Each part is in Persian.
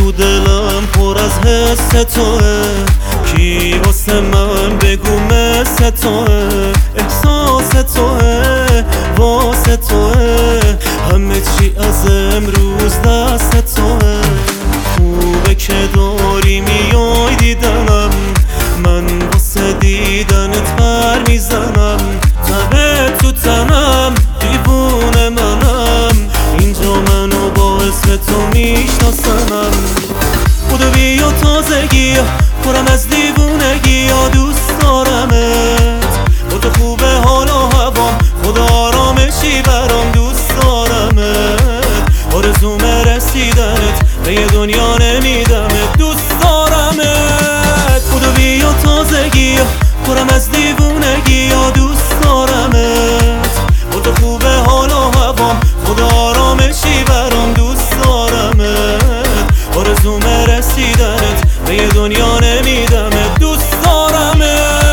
تو دلم پر از حس توه، کی واسه من بگو مثل توه، احساس توه واسه توه، همه چی از امروز دست توه. خوبه که داری میای دیدنم، من واسه دیدنت پر میزنم، تبه تو تنم دیوونه منم، اینجا منو با اسم تو میشناسنم. بودو بیا تازگی پرم از دیوونگی، یا دوست دارمت با تو خوبه حال و هوام، خدا آرامشی برام، دوست دارمت آرزومه رسیدنت، به یه دنیا نمیدمت، دوست دارمت. بودو بیا تازگی پرم از دیوونگی، یا دوست دارمت با تو خوبه حال و هوام، خدا آرامشی برام، دوست دارمت آرزومه رسیدنت، به یه دنیا نمیدمت، دوست دارمت.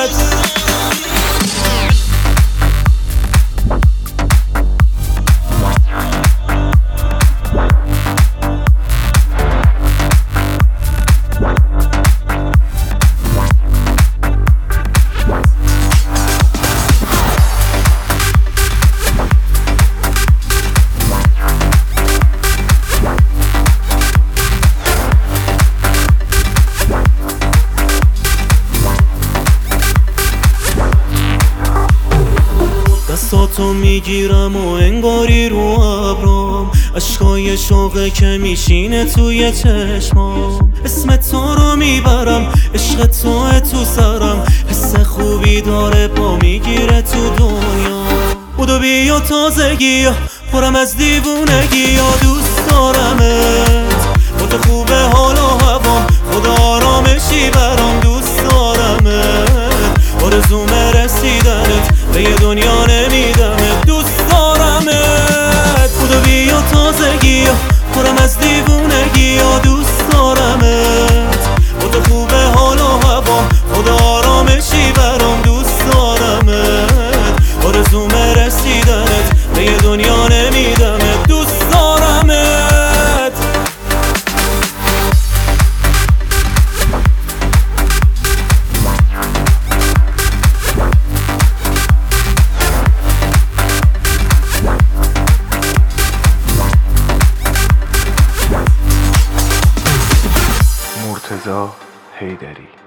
دستاتو میگیرم و انگاری رو ابرام، عشقای شوقه که میشینه توی چشمام، اسم تو رو میبرم، عشق توه تو سرم، حس خوبی داره پا میگیره تو دنیا. بودو بیا تازگی پرم از دیوونگی، یا دوست دارمت با تو خوبه حال و هوام، خدا آرامشی برام، دوست دارمت آرزومه رسیدنت، به یه دنیا نمیدمت، دوست دارمت. بودو بیا تازگی پرم از دیوونگی، یا دوست دارمت با تو خوبه حال و هوام، خدا آرامشی برام، دوست دارمت آرزومه رسیدنت، به یه دنیا نمیدمت، دوست دارمت. مرتضی حیدری.